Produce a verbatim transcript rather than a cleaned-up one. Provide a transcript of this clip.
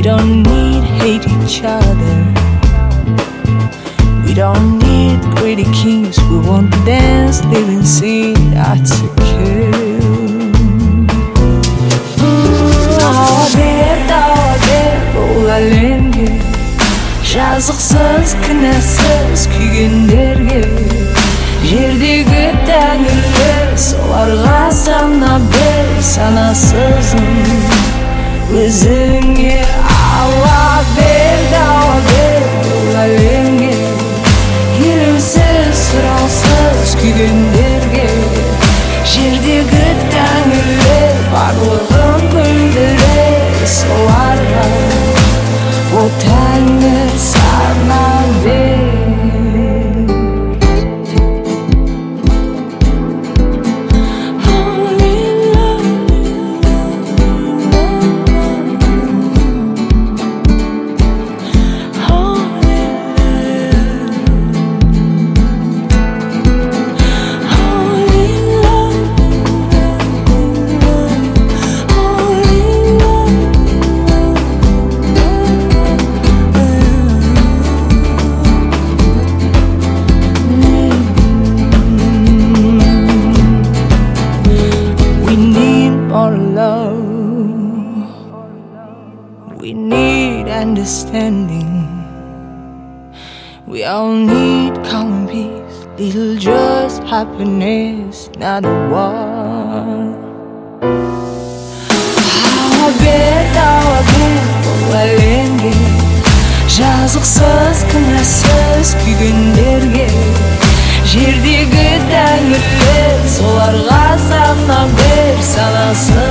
don't need hate each other. We don't need greedy kings. We want to dance, live and sing. That's a kill. Ağabey, ağabey, бұл әлемге жазықсыз, кінәсіз күйгендерге жердегі тәңірлер соларға сана бер санасызын өзіңе ала бер, дауа бер бұл әлемге елеусіз, сұраусыз күйгендерге жердегі тәңірлер барлығын білдірер соларға о тәңір сана бер. We need understanding. We all need common peace, little just happiness, not a war. Ağabey, ağabey, бұл әлемге жазықсыз, кінәсіз күйгендерге жердегі тәңірлер соларға сана бер санасыз